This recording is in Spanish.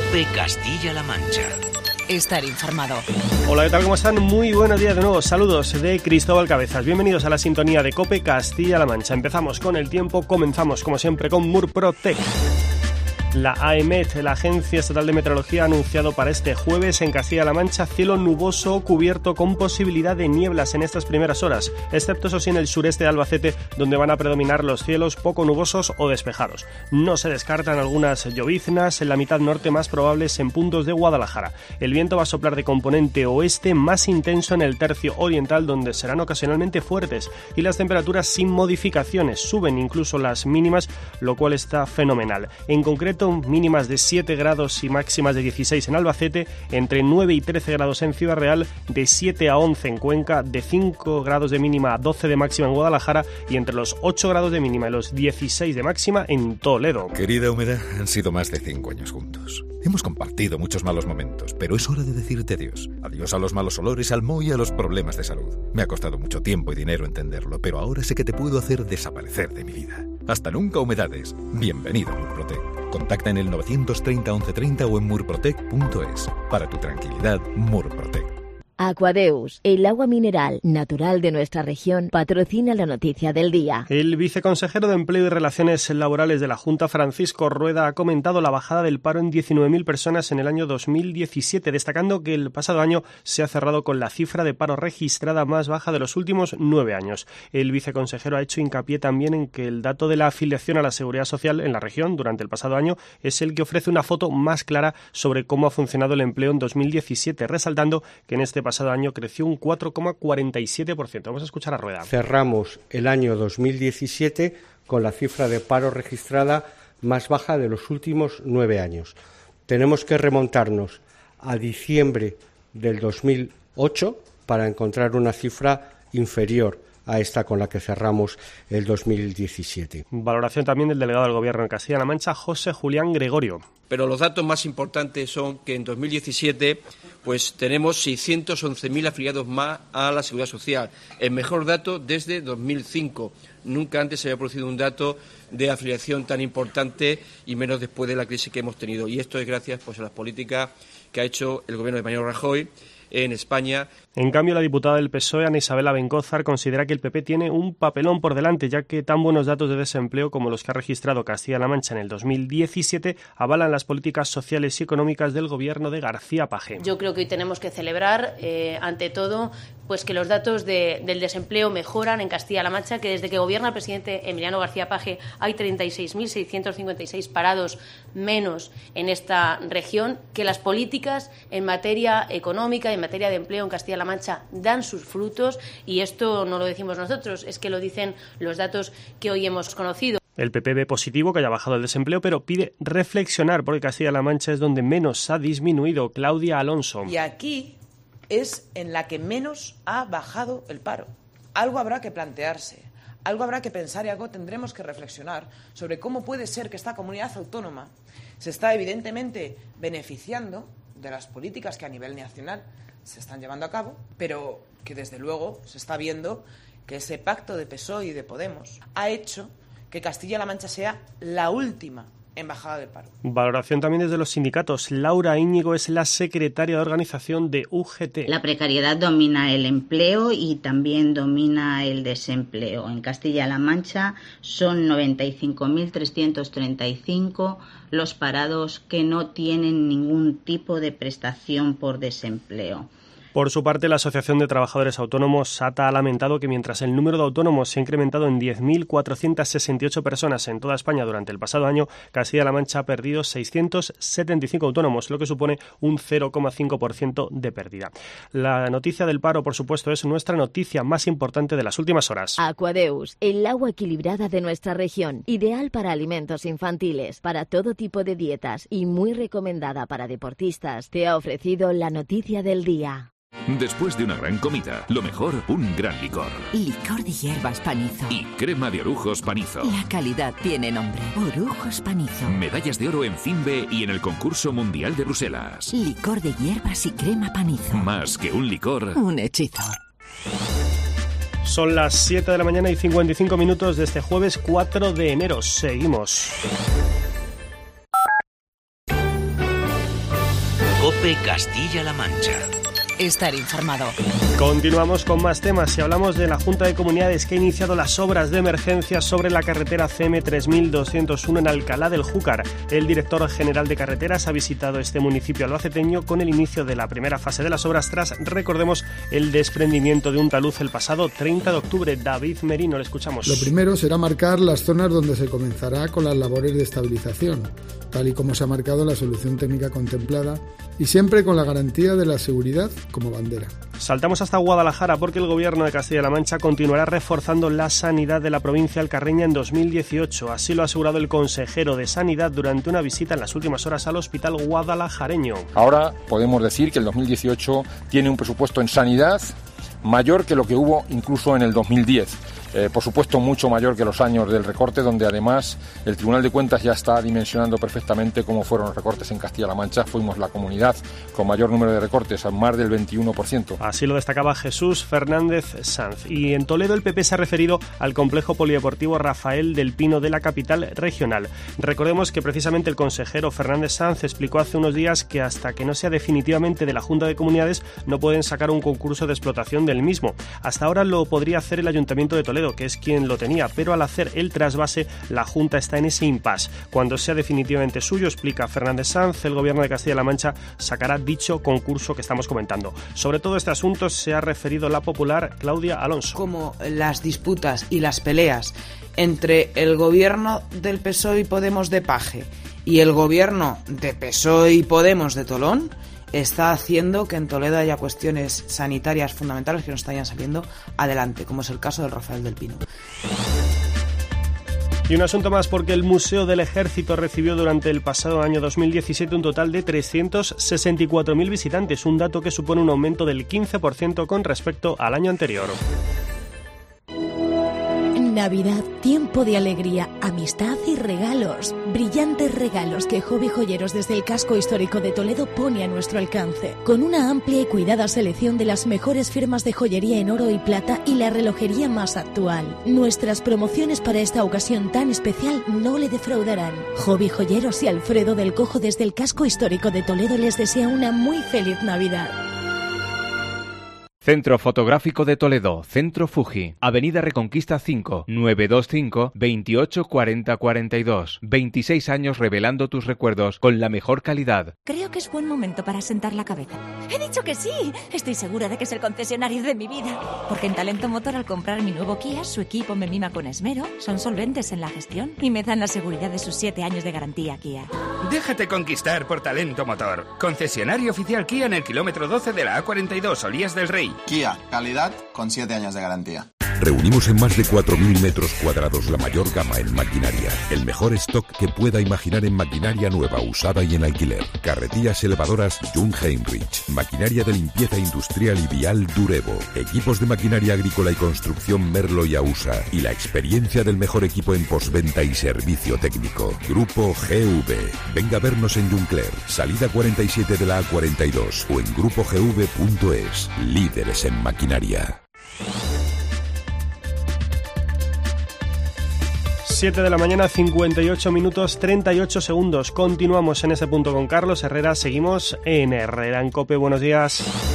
COPE Castilla-La Mancha. Estar informado. Hola, ¿qué tal? ¿Cómo están? Muy buenos días de nuevo. Saludos de Cristóbal Cabezas. Bienvenidos a la sintonía de COPE Castilla-La Mancha. Empezamos con el tiempo, comenzamos como siempre con Murprotec. La AEMET, la Agencia Estatal de Meteorología, ha anunciado para este jueves en Castilla-La Mancha cielo nuboso o cubierto con posibilidad de nieblas en estas primeras horas, excepto eso sí en el sureste de Albacete, donde van a predominar los cielos poco nubosos o despejados. No se descartan algunas lloviznas en la mitad norte, más probables en puntos de Guadalajara. El viento va a soplar de componente oeste, más intenso en el tercio oriental, donde serán ocasionalmente fuertes, y las temperaturas sin modificaciones, suben incluso las mínimas, lo cual está fenomenal. En concreto, mínimas de 7 grados y máximas de 16 en Albacete, entre 9 y 13 grados en Ciudad Real, de 7 a 11 en Cuenca, de 5 grados de mínima a 12 de máxima en Guadalajara y entre los 8 grados de mínima y los 16 de máxima en Toledo. Querida Húmeda, han sido más de 5 años juntos. Hemos compartido muchos malos momentos, pero es hora de decirte adiós. Adiós a los malos olores, al moho y a los problemas de salud. Me ha costado mucho tiempo y dinero entenderlo, pero ahora sé que te puedo hacer desaparecer de mi vida. Hasta nunca, Humedades. Bienvenido a Murprotec. Contacta en el 930 1130 o en murprotec.es. Para tu tranquilidad, Murprotec. Aquadeus, el agua mineral natural de nuestra región, patrocina la noticia del día. El viceconsejero de Empleo y Relaciones Laborales de la Junta, Francisco Rueda, ha comentado la bajada del paro en 19.000 personas en el año 2017, destacando que el pasado año se ha cerrado con la cifra de paro registrada más baja de los últimos 9 años. El viceconsejero ha hecho hincapié también en que el dato de la afiliación a la Seguridad Social en la región durante el pasado año es el que ofrece una foto más clara sobre cómo ha funcionado el empleo en 2017, resaltando que en este pasado año creció un 4,47%. Vamos a escuchar a Rueda. Cerramos el año 2017 con la cifra de paro registrada más baja de los últimos 9 años. Tenemos que remontarnos a diciembre del 2008 para encontrar una cifra inferior a esta con la que cerramos el 2017. Valoración también del delegado del Gobierno en Castilla-La Mancha, José Julián Gregorio. Pero los datos más importantes son que en 2017 pues tenemos 611.000 afiliados más a la Seguridad Social, el mejor dato desde 2005. Nunca antes se había producido un dato de afiliación tan importante y menos después de la crisis que hemos tenido. Y esto es gracias pues a las políticas que ha hecho el Gobierno de Mariano Rajoy en España. En cambio, la diputada del PSOE, Ana Isabela Bencózar, considera que el PP tiene un papelón por delante, ya que tan buenos datos de desempleo como los que ha registrado Castilla-La Mancha en el 2017 avalan las políticas sociales y económicas del Gobierno de García Paje. Yo creo que hoy tenemos que celebrar, ante todo, pues que los datos del desempleo mejoran en Castilla-La Mancha, que desde que gobierna el presidente Emiliano García Paje hay 36.656 parados menos en esta región, que las políticas en materia económica y en materia de empleo en Castilla-La Mancha dan sus frutos, y esto no lo decimos nosotros, es que lo dicen los datos que hoy hemos conocido. El PP ve positivo que haya bajado el desempleo, pero pide reflexionar porque Castilla-La Mancha es donde menos ha disminuido. Claudia Alonso. Y aquí es en la que menos ha bajado el paro. Algo habrá que plantearse, algo habrá que pensar y algo tendremos que reflexionar sobre cómo puede ser que esta comunidad autónoma se está evidentemente beneficiando de las políticas que a nivel nacional se están llevando a cabo, pero que desde luego se está viendo que ese pacto de PSOE y de Podemos ha hecho que Castilla-La Mancha sea la última en bajada del paro. Valoración también desde los sindicatos. Laura Íñigo es la secretaria de organización de UGT. La precariedad domina el empleo y también domina el desempleo. En Castilla-La Mancha son 95.335 los parados que no tienen ningún tipo de prestación por desempleo. Por su parte, la Asociación de Trabajadores Autónomos, SATA, ha lamentado que mientras el número de autónomos se ha incrementado en 10.468 personas en toda España durante el pasado año, Castilla-La Mancha ha perdido 675 autónomos, lo que supone un 0,5% de pérdida. La noticia del paro, por supuesto, es nuestra noticia más importante de las últimas horas. Aquadeus, el agua equilibrada de nuestra región, ideal para alimentos infantiles, para todo tipo de dietas y muy recomendada para deportistas, te ha ofrecido la noticia del día. Después de una gran comida, lo mejor, un gran licor. Licor de hierbas Panizo. Y crema de orujos Panizo. La calidad tiene nombre. Orujos Panizo. Medallas de oro en FINBE y en el concurso mundial de Bruselas. Licor de hierbas y crema Panizo. Más que un licor, un hechizo. Son las 7 de la mañana y 55 minutos de este jueves 4 de enero. Seguimos. COPE Castilla-La Mancha. Estar informado. Continuamos con más temas y hablamos de la Junta de Comunidades que ha iniciado las obras de emergencia sobre la carretera CM 3201 en Alcalá del Júcar. El director general de carreteras ha visitado este municipio albaceteño con el inicio de la primera fase de las obras tras, recordemos, el desprendimiento de un talud el pasado 30 de octubre. David Merino, le escuchamos. Lo primero será marcar las zonas donde se comenzará con las labores de estabilización, tal y como se ha marcado en la solución técnica contemplada, y siempre con la garantía de la seguridad como bandera. Saltamos hasta Guadalajara porque el Gobierno de Castilla-La Mancha continuará reforzando la sanidad de la provincia alcarreña en 2018. Así lo ha asegurado el consejero de Sanidad durante una visita en las últimas horas al hospital guadalajareño. Ahora podemos decir que el 2018 tiene un presupuesto en sanidad mayor que lo que hubo incluso en el 2010. Por supuesto mucho mayor que los años del recorte, donde además el Tribunal de Cuentas ya está dimensionando perfectamente cómo fueron los recortes en Castilla-La Mancha. Fuimos la comunidad con mayor número de recortes, a más del 21%. Así lo destacaba Jesús Fernández Sanz. Y en Toledo el PP se ha referido al complejo polideportivo Rafael del Pino de la capital regional. Recordemos que precisamente el consejero Fernández Sanz explicó hace unos días que hasta que no sea definitivamente de la Junta de Comunidades no pueden sacar un concurso de explotación del mismo. Hasta ahora lo podría hacer el Ayuntamiento de Toledo, que es quien lo tenía, pero al hacer el trasvase la Junta está en ese impasse. Cuando sea definitivamente suyo, explica Fernández Sanz, el Gobierno de Castilla-La Mancha sacará dicho concurso que estamos comentando. Sobre todo este asunto se ha referido la popular Claudia Alonso. Como las disputas y las peleas entre el Gobierno del PSOE y Podemos de Paje y el Gobierno de PSOE y Podemos de Tolón está haciendo que en Toledo haya cuestiones sanitarias fundamentales que no estarían saliendo adelante, como es el caso del Rafael del Pino. Y un asunto más porque el Museo del Ejército recibió durante el pasado año 2017 un total de 364.000 visitantes, un dato que supone un aumento del 15% con respecto al año anterior. Navidad, tiempo de alegría, amistad y regalos. Brillantes regalos que Hobby Joyeros desde el casco histórico de Toledo pone a nuestro alcance. Con una amplia y cuidada selección de las mejores firmas de joyería en oro y plata y la relojería más actual. Nuestras promociones para esta ocasión tan especial no le defraudarán. Hobby Joyeros y Alfredo del Cojo desde el casco histórico de Toledo les desea una muy feliz Navidad. Centro Fotográfico de Toledo, Centro Fuji, Avenida Reconquista 5, 925 28 40 42. 26 años revelando tus recuerdos con la mejor calidad. Creo que es buen momento para sentar la cabeza. ¡He dicho que sí! Estoy segura de que es el concesionario de mi vida. Porque en Talento Motor, al comprar mi nuevo Kia, su equipo me mima con esmero, son solventes en la gestión y me dan la seguridad de sus 7 años de garantía Kia. Déjate conquistar por Talento Motor. Concesionario oficial Kia en el kilómetro 12 de la A42, Olías del Rey. Kia, calidad con 7 años de garantía. Reunimos en más de 4.000 metros cuadrados la mayor gama en maquinaria. El mejor stock que pueda imaginar en maquinaria nueva, usada y en alquiler. Carretillas elevadoras Jung Heinrich. Maquinaria de limpieza industrial y vial Durevo. Equipos de maquinaria agrícola y construcción Merlo y Ausa. Y la experiencia del mejor equipo en postventa y servicio técnico. Grupo GV. Venga a vernos en Juncler, salida 47 de la A42 o en grupogv.es. Líderes en maquinaria. 7 de la mañana, 58 minutos, 38 segundos. Continuamos en ese punto con Carlos Herrera. Seguimos en Herrera en COPE. Buenos días.